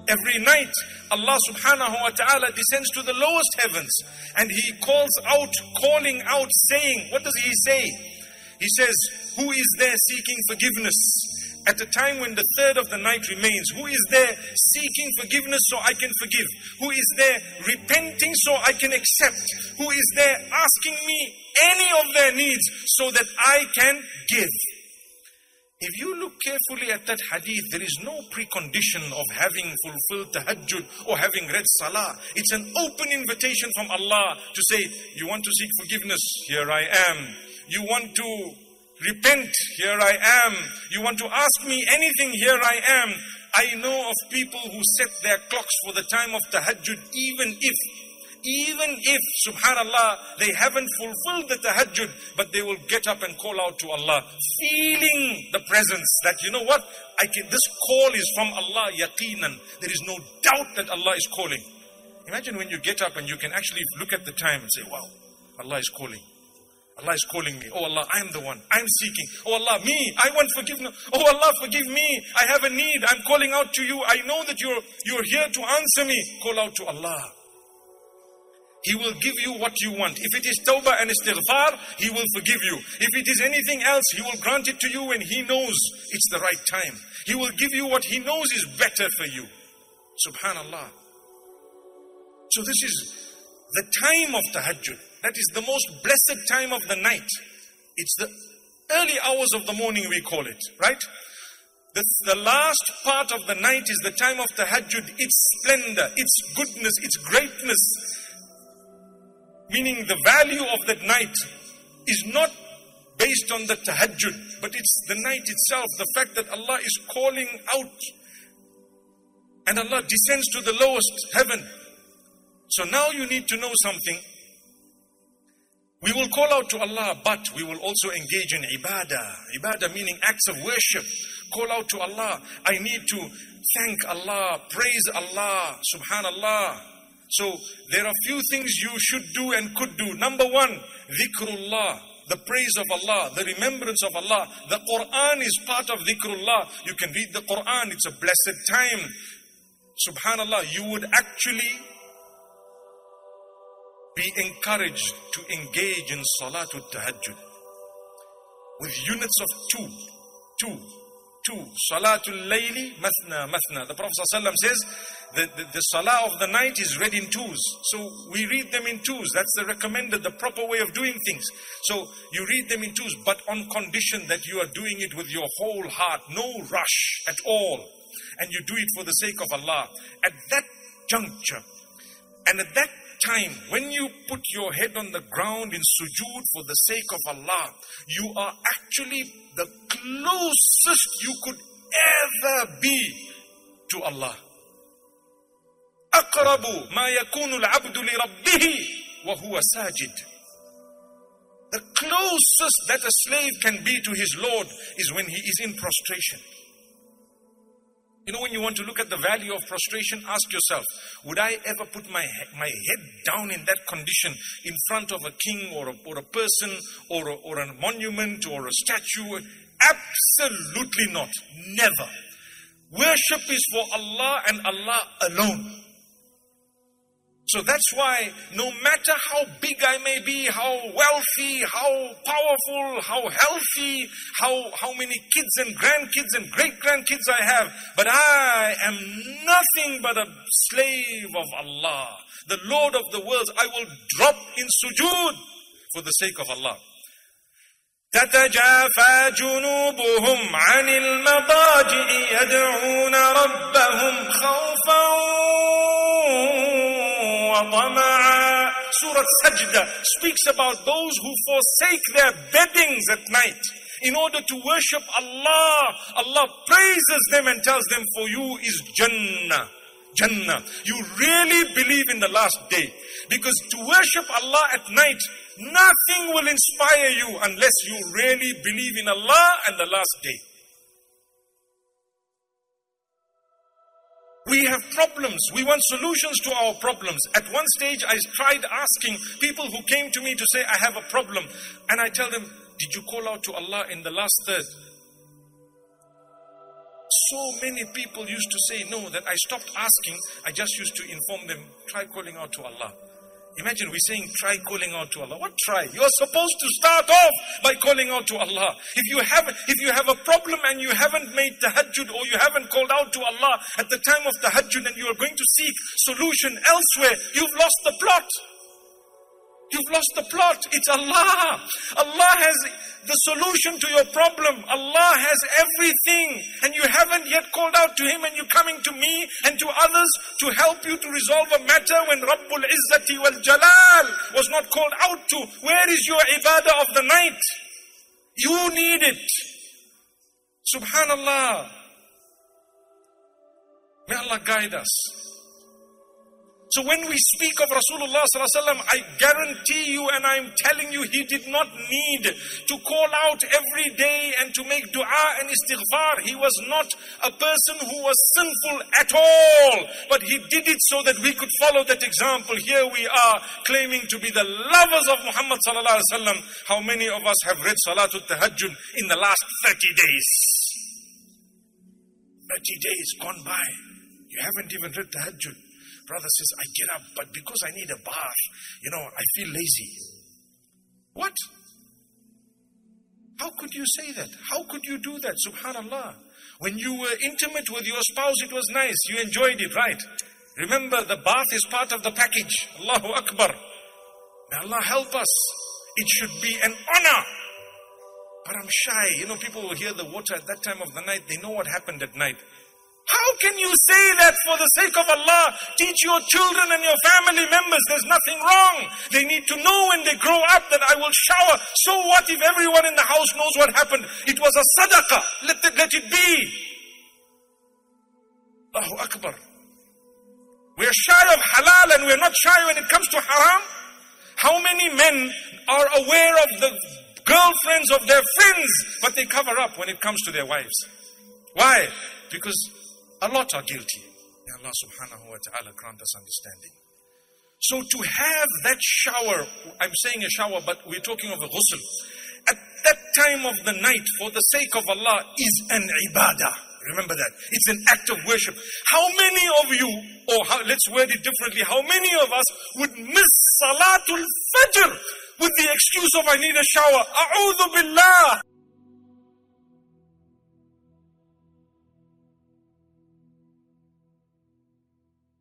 Every night, Allah subhanahu wa ta'ala descends to the lowest heavens and He calling out, saying, what does He say? He says, who is there seeking forgiveness at the time when the third of the night remains? Who is there seeking forgiveness so I can forgive? Who is there repenting so I can accept? Who is there asking me any of their needs so that I can give? If you look carefully at that hadith, there is no precondition of having fulfilled tahajjud or having read salah. It's an open invitation from Allah to say, you want to seek forgiveness? Here I am. You want to repent? Here I am. You want to ask me anything? Here I am. I know of people who set their clocks for the time of tahajjud, even if, subhanallah, they haven't fulfilled the tahajjud, but they will get up and call out to Allah, feeling the presence that, you know what, this call is from Allah, yaqeenan. There is no doubt that Allah is calling. Imagine when you get up and you can actually look at the time and say, wow, Allah is calling. Allah is calling me. Oh Allah, I am the one. I am seeking. Oh Allah, me, I want forgiveness. Oh Allah, forgive me. I have a need. I'm calling out to you. I know that you're here to answer me. Call out to Allah. He will give you what you want. If it is tawbah and istighfar, He will forgive you. If it is anything else, He will grant it to you when He knows it's the right time. He will give you what He knows is better for you. Subhanallah. So this is the time of tahajjud. That is the most blessed time of the night. It's the early hours of the morning, we call it, right? The last part of the night is the time of tahajjud. Its splendor, its goodness, its greatness, meaning the value of that night is not based on the tahajjud, but it's the night itself, the fact that Allah is calling out and Allah descends to the lowest heaven. So now you need to know something. We will call out to Allah, but we will also engage in ibadah. Ibadah meaning acts of worship. Call out to Allah. I need to thank Allah, praise Allah, subhanallah. So there are few things you should do and could do. Number one, dhikrullah, the praise of Allah, the remembrance of Allah. The Quran is part of dhikrullah. You can read the Quran, it's a blessed time. Subhanallah, you would actually be encouraged to engage in Salatul Tahajjud with units of two. Salatul Layli, Mathna. The Prophet ﷺ says the Salah of the night is read in twos. So we read them in twos. That's the recommended, the proper way of doing things. So you read them in twos, but on condition that you are doing it with your whole heart. No rush at all. And you do it for the sake of Allah. At that juncture, and at that time, when you put your head on the ground in sujood for the sake of Allah, you are actually the closest you could ever be to Allah. أقرب ما يكون العبد لربه وهو ساجد. The closest that a slave can be to his Lord is when he is in prostration. You know, when you want to look at the value of prostration, ask yourself, would I ever put my head down in that condition in front of a king or a person or a monument or a statue? Absolutely not. Never. Worship is for Allah and Allah alone. So that's why no matter how big I may be, how wealthy, how powerful, how healthy, how many kids and grandkids and great-grandkids I have, but I am nothing but a slave of Allah, the Lord of the worlds. I will drop in sujood for the sake of Allah. تتجافى جنوبهم عن المضاجع يدعون ربهم خوفا وطمعا. Surah Sajda speaks about those who forsake their beddings at night in order to worship Allah. Allah praises them and tells them, for you is Jannah. Jannah. You really believe in the last day. Because to worship Allah at night, nothing will inspire you unless you really believe in Allah and the last day. We have problems. We want solutions to our problems. At one stage, I tried asking people who came to me to say, I have a problem. And I tell them, did you call out to Allah in the last third? So many people used to say no, that I stopped asking. I just used to inform them, try calling out to Allah. Imagine we're saying, try calling out to Allah. What try? You're supposed to start off by calling out to Allah. If you have a problem and you haven't made tahajjud, or you haven't called out to Allah at the time of tahajjud, and you are going to seek solution elsewhere, you've lost the plot. You've lost the plot. It's Allah. Allah has the solution to your problem. Allah has everything. And you haven't yet called out to Him, and you're coming to me and to others to help you to resolve a matter when Rabbul Izzati wal Jalal was not called out to. Where is your ibadah of the night? You need it. Subhanallah. May Allah guide us. So when we speak of Rasulullah sallallahu alaihi wasallam, I guarantee you, and I'm telling you, he did not need to call out every day and to make dua and istighfar. He was not a person who was sinful at all. But he did it so that we could follow that example. Here we are claiming to be the lovers of Muhammad sallallahu alaihi wasallam. How many of us have read Salatul Tahajjud in the last 30 days? 30 days gone by. You haven't even read Tahajjud. Brother says, I get up, but because I need a bath, I feel lazy. What? How could you say that? How could you do that? Subhanallah. When you were intimate with your spouse, it was nice. You enjoyed it, right? Remember, the bath is part of the package. Allahu Akbar. May Allah help us. It should be an honor. But I'm shy. People will hear the water at that time of the night. They know what happened at night. How can you say that for the sake of Allah? Teach your children and your family members there's nothing wrong. They need to know when they grow up that I will shower. So what if everyone in the house knows what happened? It was a sadaqah. Let it be. Allahu Akbar. We're shy of halal and we're not shy when it comes to haram. How many men are aware of the girlfriends of their friends, but they cover up when it comes to their wives? Why? Because a lot are guilty. May Allah subhanahu wa ta'ala grant us understanding. So to have that shower, I'm saying a shower, but we're talking of a ghusl, at that time of the night for the sake of Allah is an ibadah. Remember that. It's an act of worship. How many of you, let's word it differently, how many of us would miss Salatul Fajr with the excuse of I need a shower? A'udhu billah.